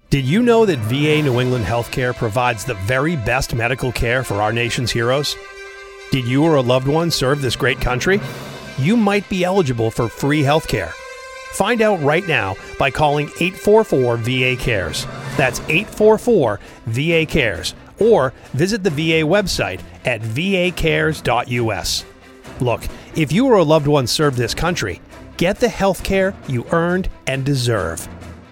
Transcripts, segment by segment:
Did you know that VA New England Healthcare provides the very best medical care for our nation's heroes? Did you or a loved one serve this great country? You might be eligible for free healthcare. Find out right now by calling 844-VA-CARES. That's 844-VA-CARES. Or visit the VA website at vacares.us. Look, if you or a loved one served this country, get the healthcare you earned and deserve.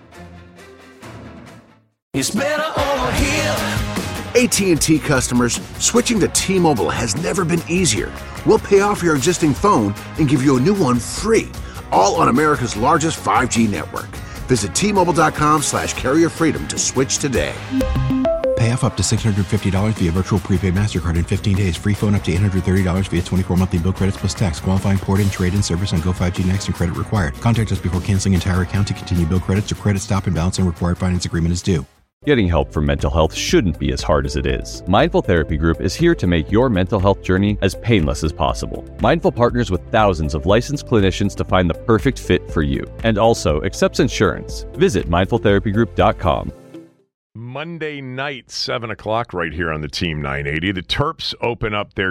It's better over here. AT&T customers, switching to T-Mobile has never been easier. We'll pay off your existing phone and give you a new one free, all on America's largest 5G network. Visit T-Mobile.com/carrier freedom to switch today. Pay off up to $650 via virtual prepaid MasterCard in 15 days. Free phone up to $830 via 24 monthly bill credits plus tax. Qualifying port-in, trade-in service on Go 5G Next and credit required. Contact us before canceling entire account to continue bill credits or credit stop and balance and required finance agreement is due. Getting help for mental health shouldn't be as hard as it is. Mindful Therapy Group is here to make your mental health journey as painless as possible. Mindful partners with thousands of licensed clinicians to find the perfect fit for you, and also accepts insurance. Visit mindfultherapygroup.com. Monday night, 7 o'clock, right here on the Team 980. The Terps open up their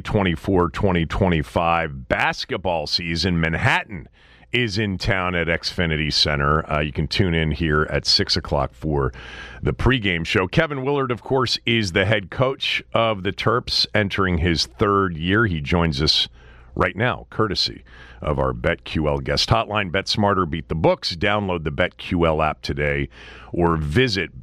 2024-2025 basketball season. Manhattan is in town at Xfinity Center. You can tune in here at 6 o'clock for the pregame show. Kevin Willard, of course, is the head coach of the Terps, entering his third year. He joins us right now, courtesy of our BetQL guest hotline. Bet smarter, beat the books. Download the BetQL app today or visit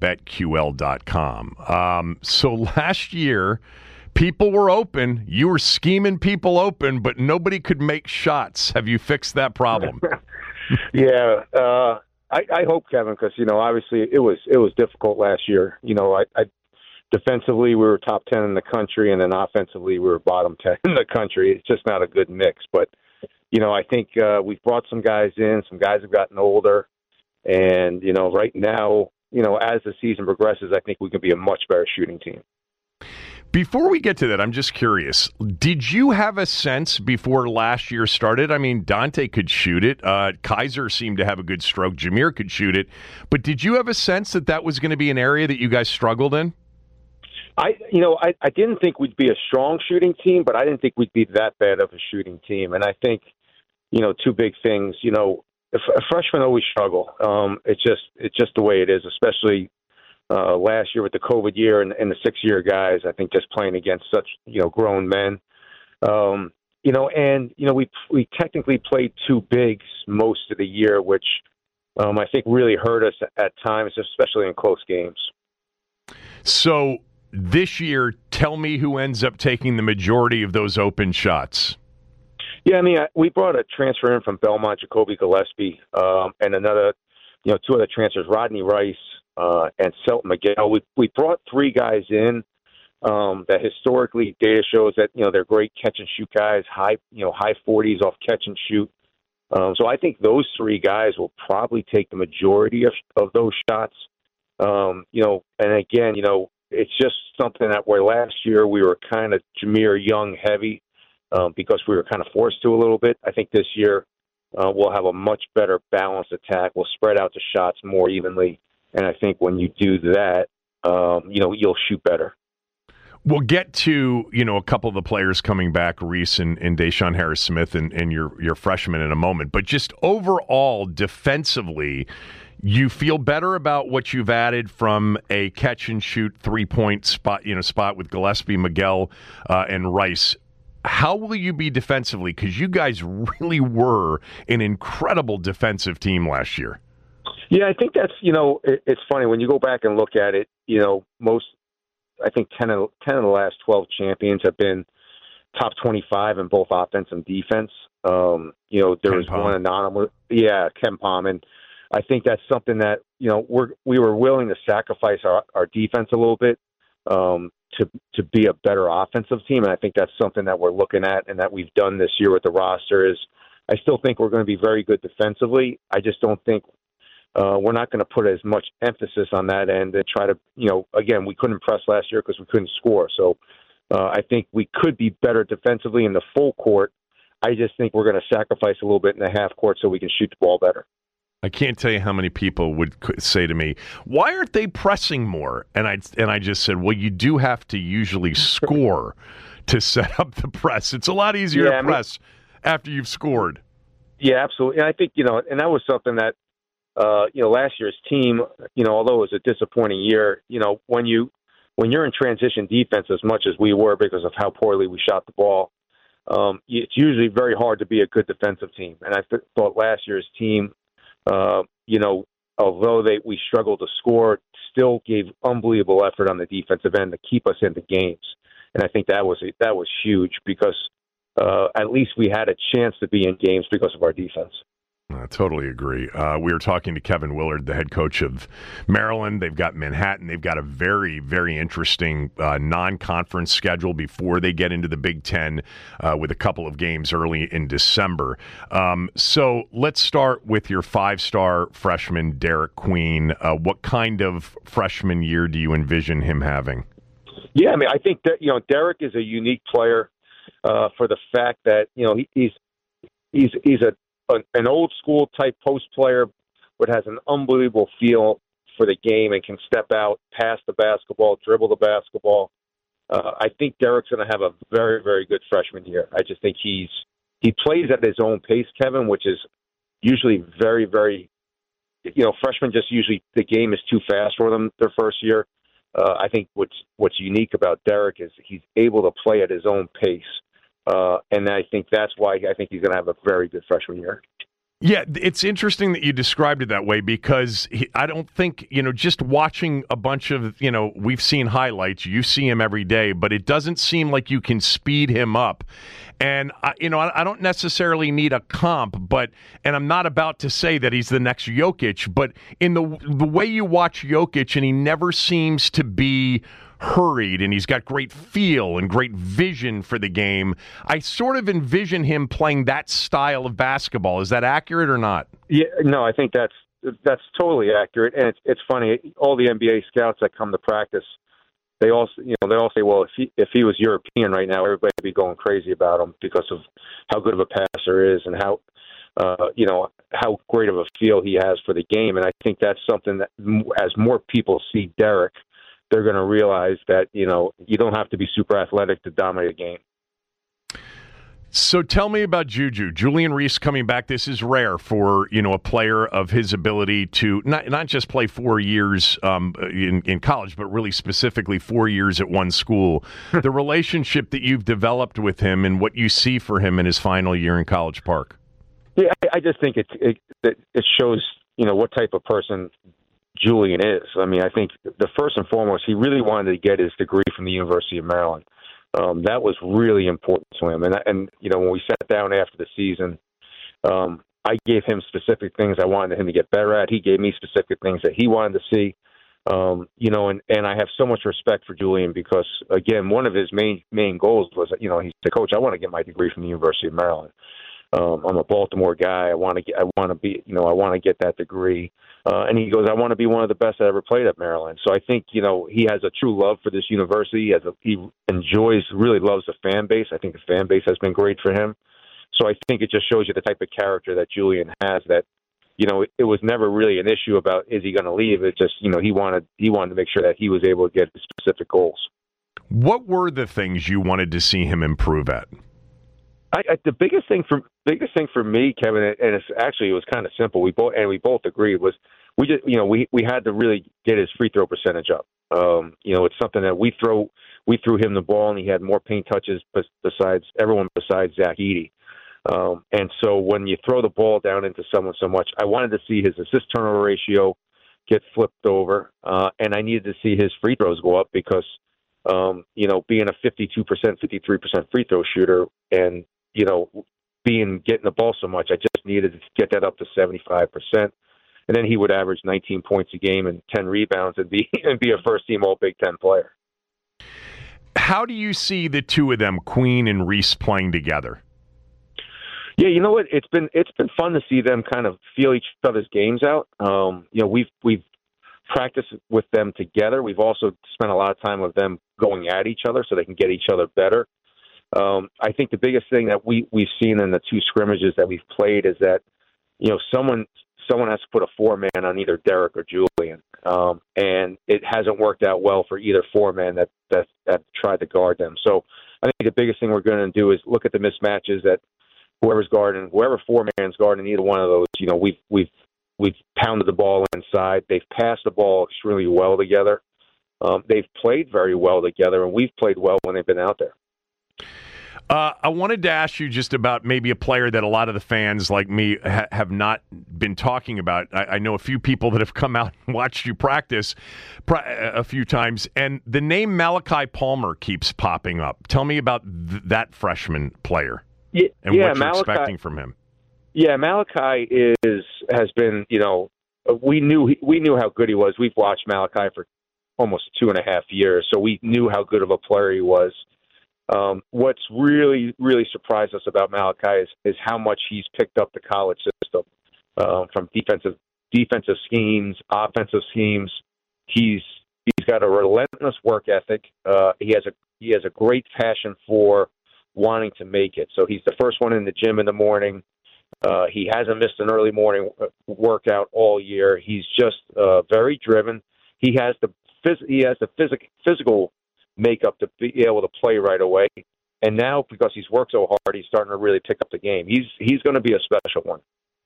betql.com. So last year, people were open. You were scheming people open, but nobody could make shots. Have you fixed that problem? Yeah, I hope, Kevin, because obviously it was difficult last year. I defensively we were top 10 in the country, and then offensively we were bottom 10 in the country. It's just not a good mix. But I think we've brought some guys in. Some guys have gotten older, and right now, as the season progresses, I think we can be a much better shooting team. Before we get to that, I'm just curious. Did you have a sense before last year started? I mean, Dante could shoot it. Kaiser seemed to have a good stroke. Jameer could shoot it. But did you have a sense that was going to be an area that you guys struggled in? I didn't think we'd be a strong shooting team, but I didn't think we'd be that bad of a shooting team. And I think, two big things. Freshmen always struggle. It's just the way it is, especially last year with the COVID year and the 6-year guys. I think just playing against such grown men. We technically played two bigs most of the year, which I think really hurt us at times, especially in close games. So this year, tell me who ends up taking the majority of those open shots. Yeah, we brought a transfer in from Belmont, Jacoby Gillespie, and another, two other transfers, Rodney Rice and Selton Miguel. We brought three guys in that historically data shows that they're great catch and shoot guys, high 40s off catch and shoot. So I think those three guys will probably take the majority of those shots. And again, it's just something that where last year we were kind of Jameer Young heavy because we were kind of forced to a little bit. I think this year we'll have a much better balanced attack. We'll spread out the shots more evenly. And I think when you do that, you'll shoot better. We'll get to, a couple of the players coming back, Reese and Deshaun Harris-Smith and your freshman in a moment. But just overall, defensively, you feel better about what you've added from a catch-and-shoot three-point spot with Gillespie, Miguel, and Rice. How will you be defensively? Because you guys really were an incredible defensive team last year. Yeah, I think that's, it's funny when you go back and look at it, I think 10 of the last 12 champions have been top 25 in both offense and defense. There was one anonymous. Yeah, KenPom. And I think that's something that, we were willing to sacrifice our defense a little bit to be a better offensive team. And I think that's something that we're looking at and that we've done this year with the roster is I still think we're going to be very good defensively. I just don't think we're not going to put as much emphasis on that end and try to, again, we couldn't press last year because we couldn't score. So I think we could be better defensively in the full court. I just think we're going to sacrifice a little bit in the half court so we can shoot the ball better. I can't tell you how many people would say to me, "Why aren't they pressing more?" And I just said, "Well, you do have to usually score to set up the press. It's a lot easier to press after you've scored." Yeah, absolutely. And I think, and that was something that, last year's team, although it was a disappointing year, when you're in transition defense as much as we were because of how poorly we shot the ball, it's usually very hard to be a good defensive team. And I thought last year's team, although we struggled to score, still gave unbelievable effort on the defensive end to keep us into games. And I think that was huge because at least we had a chance to be in games because of our defense. I totally agree. We were talking to Kevin Willard, the head coach of Maryland. They've got Manhattan. They've got a very, very interesting non-conference schedule before they get into the Big Ten with a couple of games early in December. So let's start with your five-star freshman, Derek Queen. What kind of freshman year do you envision him having? Yeah, I think that Derek is a unique player for the fact that he's an old school type post player, but has an unbelievable feel for the game and can step out, pass the basketball, dribble the basketball. I think Derek's going to have a very, very good freshman year. I just think he plays at his own pace, Kevin, which is usually very, very, freshmen just usually the game is too fast for them their first year. I think what's unique about Derek is he's able to play at his own pace. And I think that's why I think he's going to have a very good freshman year. Yeah, it's interesting that you described it that way because I don't think, just watching a bunch of, we've seen highlights, you see him every day, but it doesn't seem like you can speed him up. And, I don't necessarily need a comp, and I'm not about to say that he's the next Jokic, but in the way you watch Jokic, and he never seems to be hurried, and he's got great feel and great vision for the game. I sort of envision him playing that style of basketball. Is that accurate or not? Yeah, no, I think that's totally accurate. And it's funny, all the NBA scouts that come to practice, they all say, well, if he was European right now, everybody would be going crazy about him because of how good of a passer is and how great of a feel he has for the game. And I think that's something that as more people see Derek, they're going to realize that, you don't have to be super athletic to dominate a game. So tell me about Juju. Julian Reese coming back. This is rare for, a player of his ability to not just play 4 years in college, but really specifically 4 years at one school. The relationship that you've developed with him and what you see for him in his final year in College Park. Yeah, I just think it shows, what type of person Julian is. I think the first and foremost, he really wanted to get his degree from the University of Maryland. That was really important to him. And when we sat down after the season, I gave him specific things I wanted him to get better at. He gave me specific things that he wanted to see. And I have so much respect for Julian because, again, one of his main goals was, he said, "Coach, I want to get my degree from the University of Maryland. I'm a Baltimore guy. I want to get that degree." And he goes, "I want to be one of the best that ever played at Maryland." So I think, he has a true love for this university. He really loves the fan base. I think the fan base has been great for him. So I think it just shows you the type of character that Julian has that, it was never really an issue about, is he going to leave? It just, he wanted to make sure that he was able to get his specific goals. What were the things you wanted to see him improve at? The biggest thing for me, Kevin, and it was kind of simple. We both agreed was we just we had to really get his free throw percentage up. It's something that we threw him the ball and he had more paint touches besides Zach Edey. And so when you throw the ball down into someone so much, I wanted to see his assist turnover ratio get flipped over, and I needed to see his free throws go up because being a 52%, 53% free throw shooter and getting the ball so much, I just needed to get that up to 75%. And then he would average 19 points a game and 10 rebounds and be a first-team All-Big Ten player. How do you see the two of them, Queen and Reese, playing together? Yeah, you know what? It's been fun to see them kind of feel each other's games out. We've practiced with them together. We've also spent a lot of time with them going at each other so they can get each other better. I think the biggest thing that we've seen in the two scrimmages that we've played is that, someone someone has to put a 4-man on either Derek or Julian, and it hasn't worked out well for either 4-man that tried to guard them. So I think the biggest thing we're going to do is look at the mismatches that whoever's guarding, whoever 4-man's guarding either one of those. We've pounded the ball inside. They've passed the ball extremely well together. They've played very well together, and we've played well when they've been out there. I wanted to ask you just about maybe a player that a lot of the fans like me have not been talking about. I know a few people that have come out and watched you practice a few times, and the name Malachi Palmer keeps popping up. Tell me about that freshman player and what you're expecting from him. Yeah, Malachi has been, we knew how good he was. We've watched Malachi for almost 2.5 years, so we knew how good of a player he was. What's really, really surprised us about Malachi is how much he's picked up the college system, from defensive schemes, offensive schemes. He's got a relentless work ethic. He has a great passion for wanting to make it. So he's the first one in the gym in the morning. He hasn't missed an early morning workout all year. He's just very driven. He has the physical makeup to be able to play right away. And now, because he's worked so hard, he's starting to really pick up the game. He's going to be a special one.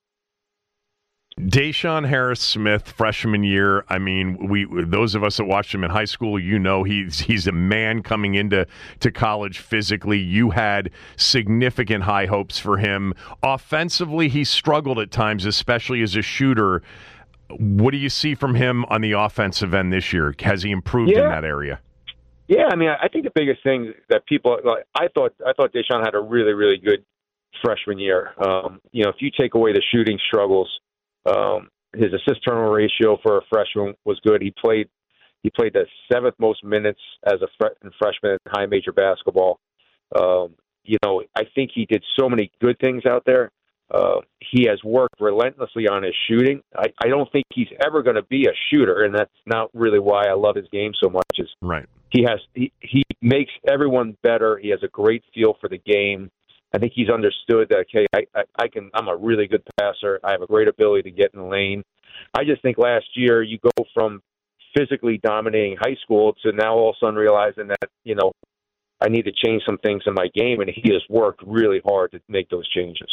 Deshaun Harris-Smith, freshman year. I mean, those of us that watched him in high school, he's a man coming into college physically. You had significant high hopes for him. Offensively, he struggled at times, especially as a shooter. What do you see from him on the offensive end this year? Has he improved in that area? Yeah, I mean, I think the biggest thing that people I thought Deshaun had a really, really good freshman year. If you take away the shooting struggles, his assist turnover ratio for a freshman was good. He played the 7th most minutes as a freshman in high major basketball. I think he did so many good things out there. He has worked relentlessly on his shooting. I don't think he's ever going to be a shooter, and that's not really why I love his game so much. Right. He makes everyone better. He has a great feel for the game. I think he's understood that, okay, I'm a really good passer. I have a great ability to get in the lane. I just think last year you go from physically dominating high school to now all of a sudden realizing that, I need to change some things in my game, and he has worked really hard to make those changes.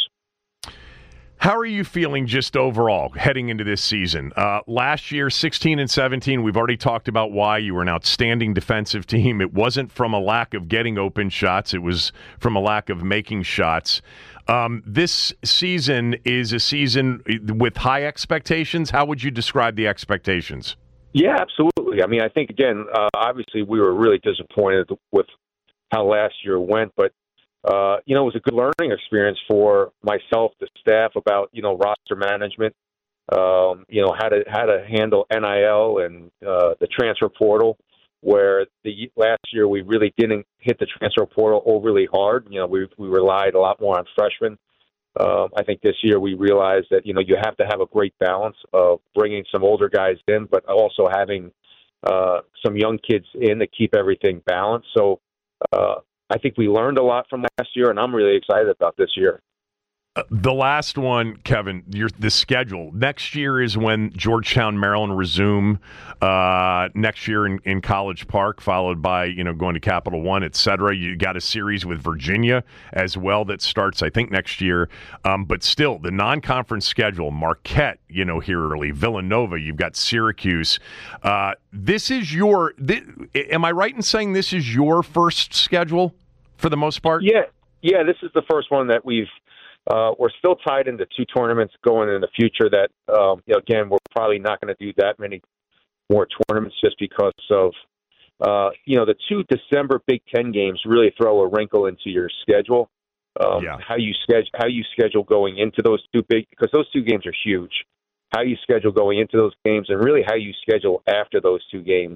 How are you feeling just overall heading into this season? Last year, 16-17, we've already talked about why you were an outstanding defensive team. It wasn't from a lack of getting open shots. It was from a lack of making shots. This season is a season with high expectations. How would you describe the expectations? Yeah, absolutely. I mean, I think, again, obviously we were really disappointed with how last year went, but it was a good learning experience for myself, the staff, about, roster management, how to handle NIL and the transfer portal, where last year we really didn't hit the transfer portal overly hard. We relied a lot more on freshmen. I think this year we realized that, you have to have a great balance of bringing some older guys in, but also having some young kids in to keep everything balanced. So, I think we learned a lot from last year, and I'm really excited about this year. The last one, Kevin, the schedule. Next year is when Georgetown, Maryland resume next year in College Park, followed by, going to Capital One, et cetera. You got a series with Virginia as well that starts, I think, next year. But still, the non-conference schedule, Marquette, here early, Villanova, you've got Syracuse. This is am I right in saying this is your first schedule for the most part? Yeah, this is the first one that we're still tied into 2 tournaments going in the future that, again, we're probably not going to do that many more tournaments just because of, the 2 December Big Ten games really throw a wrinkle into your schedule. How you schedule going into those 2 because those 2 games are huge. How you schedule going into those games and really how you schedule after those 2 games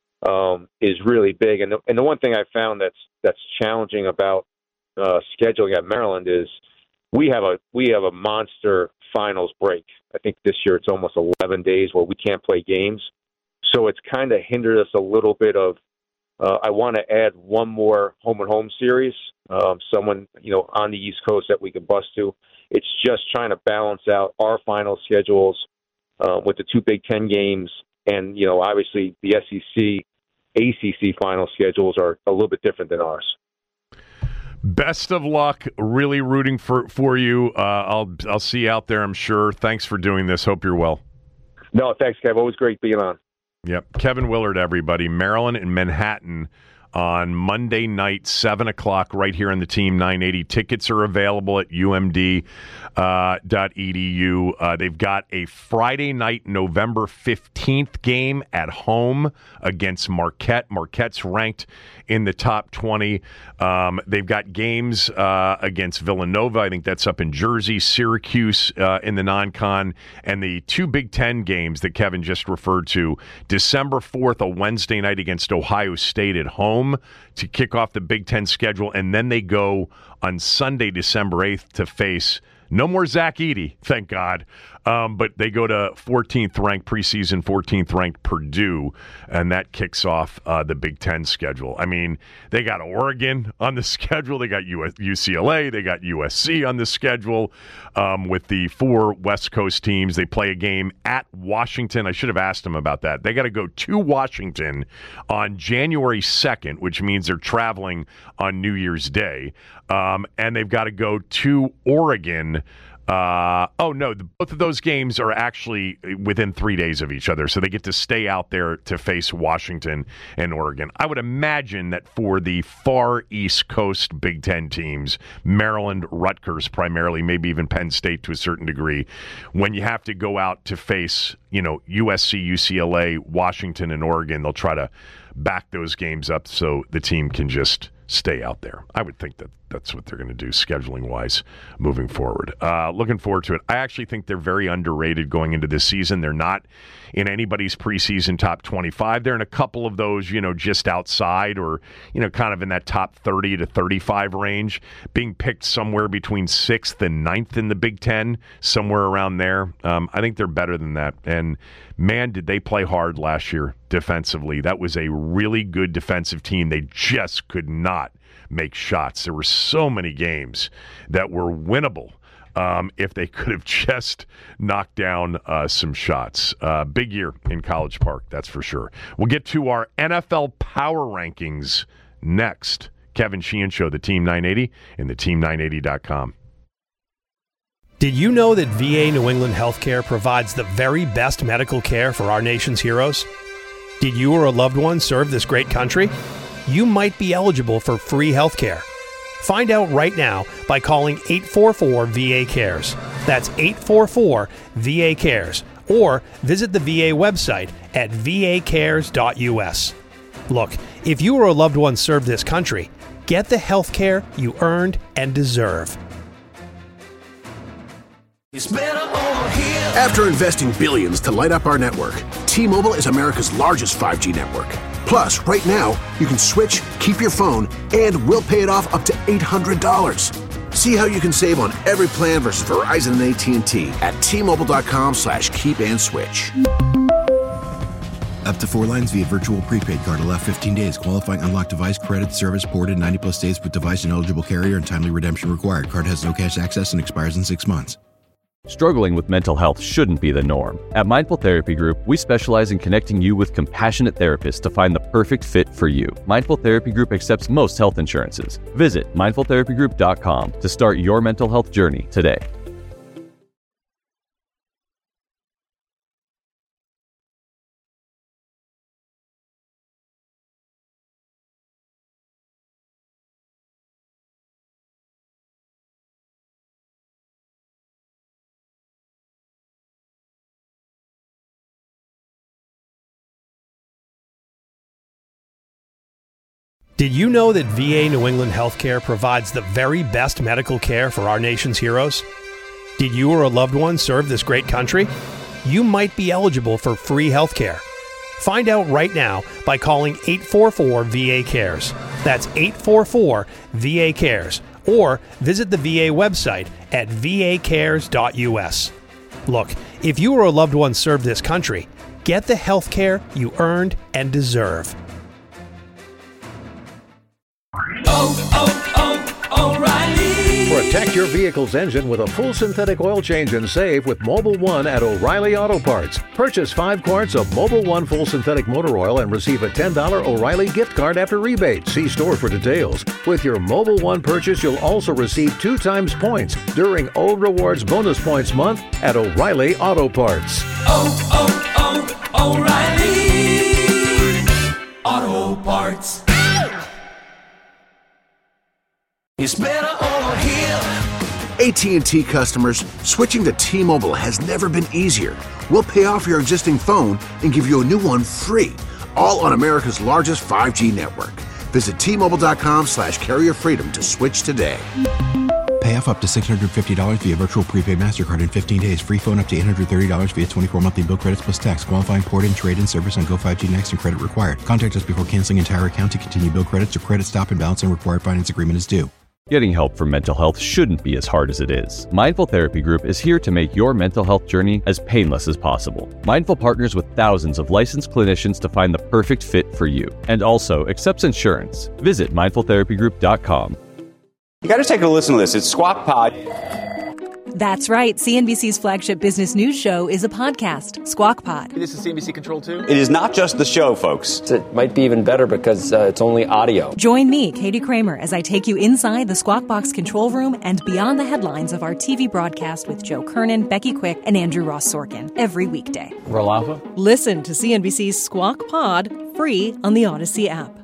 is really big. And the one thing I found that's challenging about scheduling at Maryland is we have a monster finals break. I think this year it's almost 11 days where we can't play games. So it's kind of hindered us a little bit of I want to add one more home and home series, someone, on the East Coast that we can bus to. It's just trying to balance out our final schedules with the two Big Ten games. And, obviously the SEC, ACC final schedules are a little bit different than ours. Best of luck. Really rooting for you. I'll see you out there, I'm sure. Thanks for doing this. Hope you're well. No, thanks, Kev. Always great being on. Yep. Kevin Willard, everybody. Maryland and Manhattan on Monday night, 7 o'clock, right here on the Team 980. Tickets are available at umd.edu. They've got a Friday night, November 15th game at home against Marquette. Marquette's ranked in the top 20. They've got games against Villanova. I think that's up in Jersey, Syracuse in the non-con, and the two Big Ten games that Kevin just referred to. December 4th, a Wednesday night against Ohio State at home to kick off the Big Ten schedule, and then they go on Sunday, December 8th to face no more Zach Edey, thank God, but they go to 14th ranked preseason, 14th ranked Purdue, and that kicks off the Big Ten schedule. I mean, they got Oregon on the schedule, they got UCLA, they got USC on the schedule with the four West Coast teams. They play a game at Washington. I should have asked them about that. They got to go to Washington on January 2nd, which means they're traveling on New Year's Day, and they've got to go to Oregon. Both of those games are actually within 3 days of each other, so they get to stay out there to face Washington and Oregon. I would imagine that for the far East Coast Big Ten teams, Maryland, Rutgers primarily, maybe even Penn State to a certain degree, when you have to go out to face, USC, UCLA, Washington, and Oregon, they'll try to back those games up so the team can just stay out there. I would think that that's what they're going to do scheduling-wise moving forward. Looking forward to it. I actually think they're very underrated going into this season. They're not in anybody's preseason top 25. They're in a couple of those, just outside or, kind of in that top 30 to 35 range, being picked somewhere between 6th and 9th in the Big Ten, somewhere around there. I think they're better than that. And, man, did they play hard last year defensively. That was a really good defensive team. They just could not make shots. There were so many games that were winnable if they could have just knocked down some shots. Big year in College Park, that's for sure. We'll get to our NFL Power Rankings next. Kevin Sheehan Show, the Team 980, and the Team980.com. Did you know that VA New England Healthcare provides the very best medical care for our nation's heroes? Did you or a loved one serve this great country? You might be eligible for free healthcare. Find out right now by calling 844-VA-CARES. That's 844-VA-CARES. Or visit the VA website at vacares.us. Look, if you or a loved one served this country, get the healthcare you earned and deserve. It's better over here. After investing billions to light up our network, T-Mobile is America's largest 5G network. Plus, right now, you can switch, keep your phone, and we'll pay it off up to $800. See how you can save on every plan versus Verizon and AT&T at T-Mobile.com/keep-and-switch. Up to 4 lines via virtual prepaid card. Allow 15 days. Qualifying unlocked device credit service ported 90-plus days with device and eligible carrier and timely redemption required. Card has no cash access and expires in 6 months. Struggling with mental health shouldn't be the norm. At Mindful Therapy Group, we specialize in connecting you with compassionate therapists to find the perfect fit for you. Mindful Therapy Group accepts most health insurances. Visit mindfultherapygroup.com to start your mental health journey today. Did you know that VA New England Healthcare provides the very best medical care for our nation's heroes? Did you or a loved one serve this great country? You might be eligible for free healthcare. Find out right now by calling 844-VA-CARES. That's 844-VA-CARES. Or visit the VA website at vacares.us. Look, if you or a loved one served this country, get the healthcare you earned and deserve. Protect your vehicle's engine with a full synthetic oil change and save with Mobil 1 at O'Reilly Auto Parts. Purchase 5 quarts of Mobil 1 full synthetic motor oil and receive a $10 O'Reilly gift card after rebate. See store for details. With your Mobil 1 purchase, you'll also receive 2 times points during Old Rewards Bonus Points Month at O'Reilly Auto Parts. O'Reilly Auto Parts. It's better over here. AT&T customers, switching to T-Mobile has never been easier. We'll pay off your existing phone and give you a new one free, all on America's largest 5G network. Visit T-Mobile.com/carrier freedom to switch today. Pay off up to $650 via virtual prepaid MasterCard in 15 days. Free phone up to $830 via 24 monthly bill credits plus tax. Qualifying port-in, trade-in service on Go5G Next and credit required. Contact us before canceling entire account to continue bill credits or credit stop and balance and required finance agreement is due. Getting help for mental health shouldn't be as hard as it is. Mindful Therapy Group is here to make your mental health journey as painless as possible. Mindful partners with thousands of licensed clinicians to find the perfect fit for you, and also accepts insurance. Visit mindfultherapygroup.com. You got to take a listen to this. It's Squawk Pod. That's right. CNBC's flagship business news show is a podcast, Squawk Pod. This is CNBC Control 2? It is not just the show, folks. It might be even better because it's only audio. Join me, Katie Kramer, as I take you inside the Squawk Box control room and beyond the headlines of our TV broadcast with Joe Kernan, Becky Quick, and Andrew Ross Sorkin every weekday. Roll Alpha? Listen to CNBC's Squawk Pod free on the Odyssey app.